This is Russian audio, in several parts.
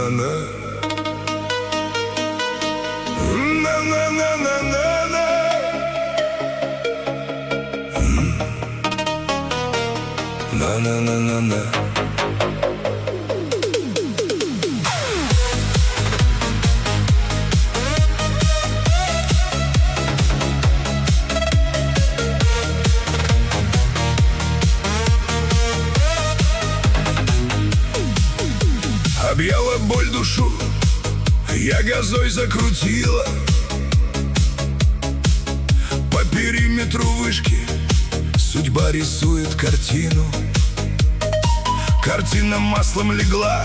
на-на-на-на. На-на-на-на-на-на. На-на-на-на-на. Объяла боль душу, я газой закрутила. По периметру вышки судьба рисует картину. Картина маслом легла,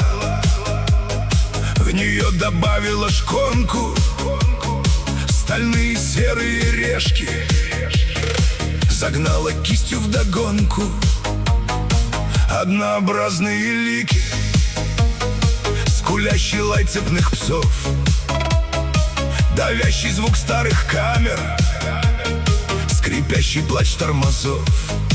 в нее добавила шконку. Стальные серые решки загнала кистью вдогонку. Однообразные лики, скулящий лай цепных псов, давящий звук старых камер, скрипящий плач тормозов.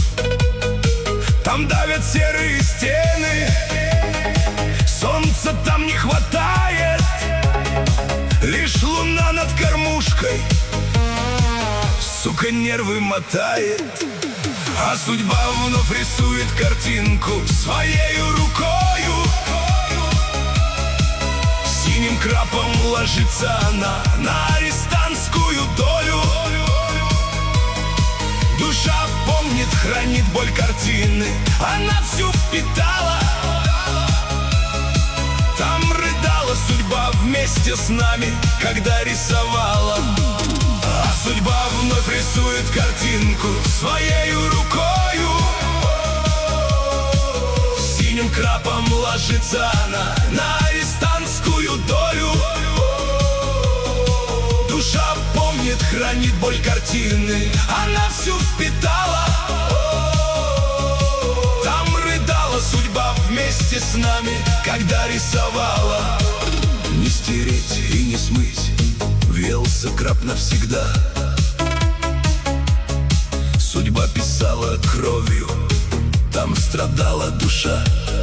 Там давят серые стены, солнца там не хватает, лишь луна над кормушкой, сука, нервы мотает. А судьба вновь рисует картинку своею рукою. Синим крапом ложится она на арестантскую долю. Душа помнит, хранит боль картины, она всю впитала. Там рыдала судьба вместе с нами, когда рисовала. А судьба вновь рисует картинку своею рукою. Синим крапом ложится она на арестантскую долю. Душа помнит, хранит боль картины, она всю впитала. Там рыдала судьба вместе с нами, когда рисовала. Не стереть и не смыть, въелся краб навсегда. Судьба писала кровью, там страдала душа.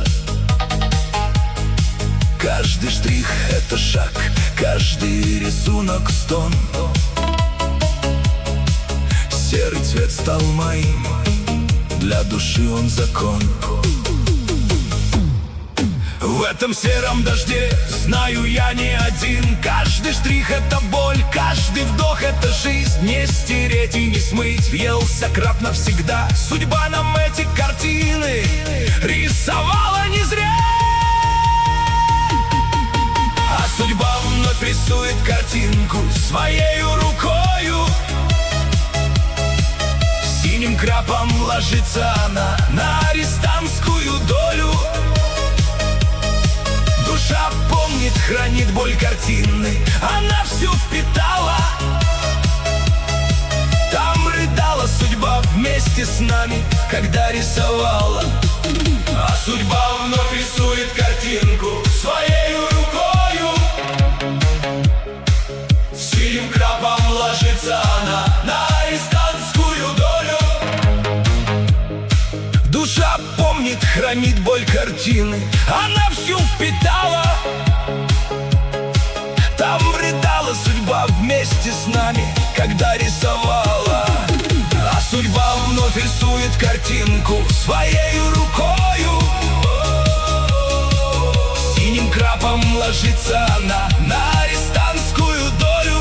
Каждый штрих — это шаг, каждый рисунок — стон. Серый цвет стал моим, для души он закон. В этом сером дожде знаю я не один. Каждый штрих — это боль, каждый вдох — это жизнь. Не стереть и не смыть, въелся краб навсегда. Судьба нам эти картины рисовала не зря. А судьба вновь рисует картинку своею рукою. Синим крапом ложится она на арестантскую долю. Душа помнит, хранит боль картины, она всю впитала. Там рыдала судьба вместе с нами, когда рисовала. А судьба вновь рисует картинку своею рукою. Синим крапом ложится она на арестантскую долю. Душа помнит, хранит боль картины, она всю впитала. Там рыдала судьба вместе с нами, когда рисовала. А судьба вновь рисует картинку своею рукою. Синим крапом ложится она на арестантскую долю.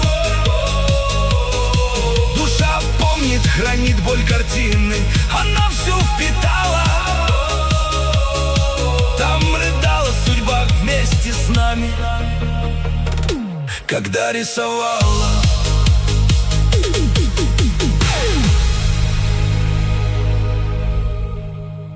Душа помнит, хранит боль картины, она всю впитала. Там рыдала судьба вместе с нами, когда рисовала.